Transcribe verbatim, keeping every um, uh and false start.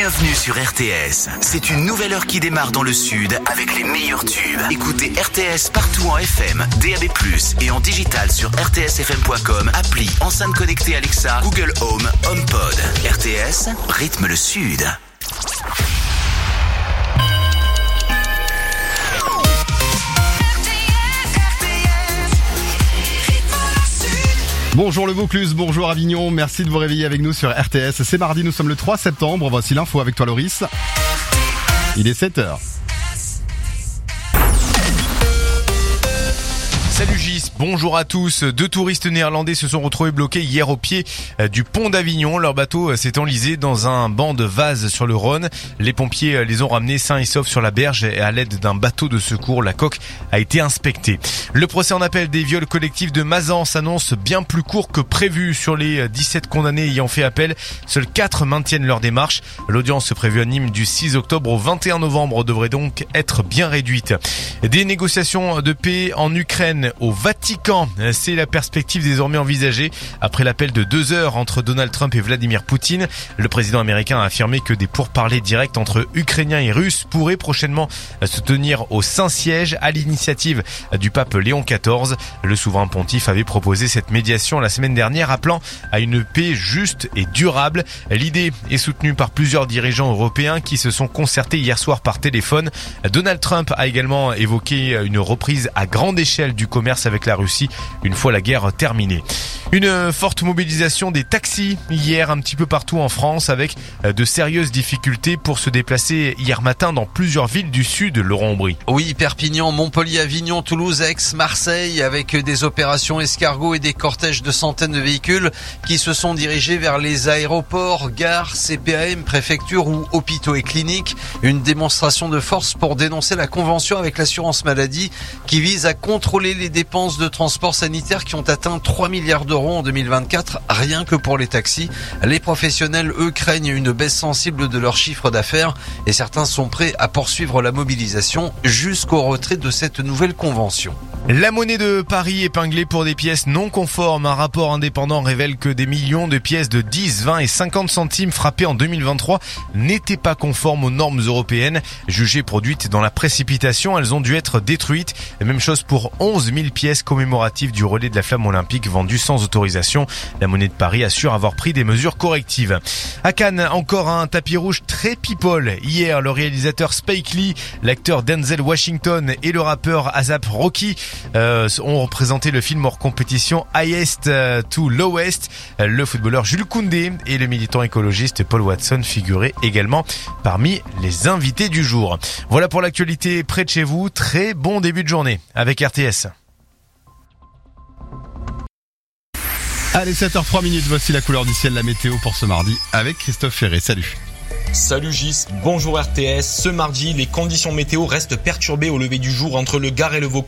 Bienvenue sur R T S. C'est une nouvelle heure qui démarre dans le sud avec les meilleurs tubes. Écoutez R T S partout en F M, D A B plus, et en digital sur r t s f m point com, appli, enceinte connectée Alexa, Google Home, HomePod. R T S, rythme le sud. Bonjour le Vaucluse, bonjour Avignon, merci de vous réveiller avec nous sur R T S. C'est mardi, nous sommes le trois septembre, voici l'info avec toi Loris. Il est sept heures. Salut Gis, bonjour à tous. Deux touristes néerlandais se sont retrouvés bloqués hier au pied du pont d'Avignon. Leur bateau s'est enlisé dans un banc de vase sur le Rhône. Les pompiers les ont ramenés sains et saufs sur la berge et à l'aide d'un bateau de secours, la coque a été inspectée. Le procès en appel des viols collectifs de Mazan s'annonce bien plus court que prévu. Sur les dix-sept condamnés ayant fait appel, seuls quatre maintiennent leur démarche. L'audience prévue à Nîmes du six octobre au vingt et un novembre devrait donc être bien réduite. Des négociations de paix en Ukraine au Vatican, c'est la perspective désormais envisagée après l'appel de deux heures entre Donald Trump et Vladimir Poutine. Le président américain a affirmé que des pourparlers directs entre Ukrainiens et Russes pourraient prochainement se tenir au Saint-Siège à l'initiative du pape Léon quatorze. Le souverain pontife avait proposé cette médiation la semaine dernière, appelant à une paix juste et durable. L'idée est soutenue par plusieurs dirigeants européens qui se sont concertés hier soir par téléphone. Donald Trump a également évoqué une reprise à grande échelle du commerce avec la Russie une fois la guerre terminée. Une forte mobilisation des taxis hier un petit peu partout en France avec de sérieuses difficultés pour se déplacer hier matin dans plusieurs villes du sud, Laurent Aubry. Oui, Perpignan, Montpellier, Avignon, Toulouse, Aix, Marseille, avec des opérations escargots et des cortèges de centaines de véhicules qui se sont dirigés vers les aéroports, gares, C P A M, préfectures ou hôpitaux et cliniques. Une démonstration de force pour dénoncer la convention avec l'assurance maladie qui vise à contrôler les dépenses de transport sanitaire qui ont atteint trois milliards d'euros en deux mille vingt-quatre, rien que pour les taxis. Les professionnels, eux, craignent une baisse sensible de leur chiffre d'affaires et certains sont prêts à poursuivre la mobilisation jusqu'au retrait de cette nouvelle convention. La monnaie de Paris épinglée pour des pièces non conformes. Un rapport indépendant révèle que des millions de pièces de dix, vingt et cinquante centimes frappées en deux mille vingt-trois n'étaient pas conformes aux normes européennes. Jugées produites dans la précipitation, elles ont dû être détruites. Même chose pour onze mille pièces commémoratives du relais de la flamme olympique vendues sans autorisation. La monnaie de Paris assure avoir pris des mesures correctives. À Cannes, encore un tapis rouge très people. Hier, le réalisateur Spike Lee, l'acteur Denzel Washington et le rappeur A$ap Rocky euh, ont représenté le film hors compétition Highest to Lowest. Le footballeur Jules Koundé et le militant écologiste Paul Watson figuraient également parmi les invités du jour. Voilà pour l'actualité près de chez vous. Très bon début de journée avec R T S. Allez, sept heures trois minutes, voici la couleur du ciel, la météo pour ce mardi avec Christophe Ferré. Salut. Salut Gis, bonjour R T S. Ce mardi, les conditions météo restent perturbées au lever du jour entre le Gard et le Vaucluse.